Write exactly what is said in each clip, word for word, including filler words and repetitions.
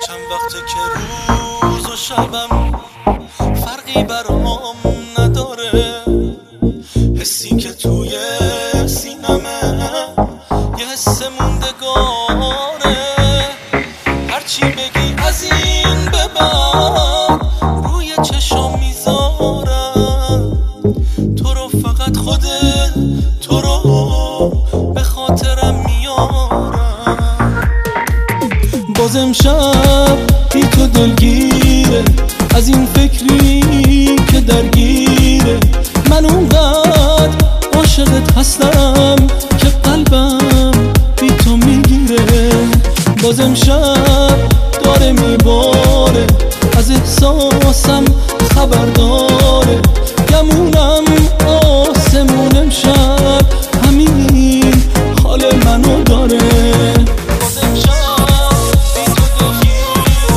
چند وقته که روز و شبم فرقی برام نداره، حسی که توی سینمه یه حس موندگاره. هرچی بگی از این به بعد روی چشام میذارم، تو رو فقط خودت، تو رو به خاطرم میارم. باز امشب بی تو دلگیره، از این فکری که درگیره. من اونقدر عاشقت هستم که قلبم بی تو میگیره. باز امشب داره میباره، از احساسم خبر داره. گمونم آسمون امشب همین حال منو داره. باز امشب بی تو دلگیره،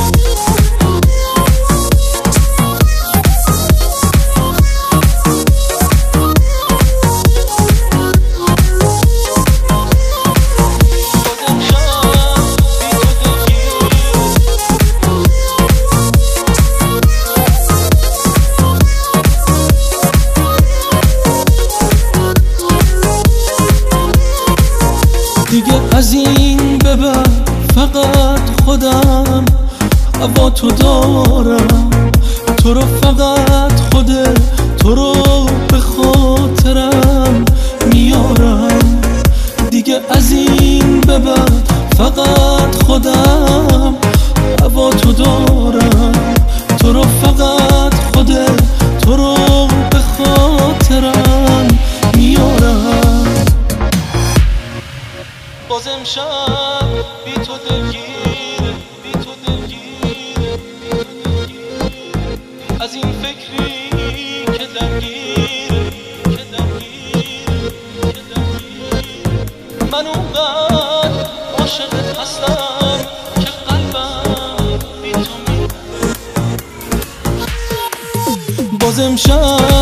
دیگه از این به بعد فقط خودم هوا تو دارم. تو رو فقط خودت، تو رو به خاطرم میارم. دیگه از این به بعد فقط خودم هوا تو دارم. تو رو فقط خودت، تو رو به خاطرم میارم. باز امشب بی تو دلگیره، بی تو دلگیره، بی تو دلگیره. از این فکری که درگیره، که درگیره، که درگیره. من اونقدر عاشقت هستم که قلبم بی تو میگیره. باز امشب